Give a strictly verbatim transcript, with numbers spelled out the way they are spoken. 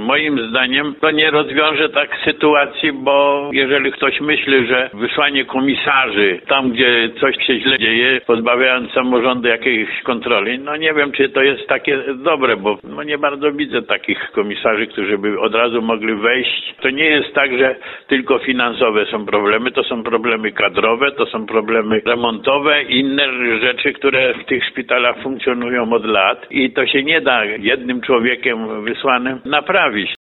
moim zdaniem to nie rozwiąże tak sytuacji, bo jeżeli ktoś myśli, że wysłanie komisarzy tam, gdzie coś się źle dzieje, pozbawiając samorządy jakiejś kontroli, no nie wiem, czy to jest takie dobre, bo no nie bardzo widzę takich komisarzy, którzy by od razu mogli wejść. To nie jest tak, że tylko finansowe są problemy, to są problemy kadrowe, to są problemy remontowe i inne rzeczy, które w tych szpitalach funkcjonują od lat i to się nie da jednym człowiekiem wysłanym naprawić.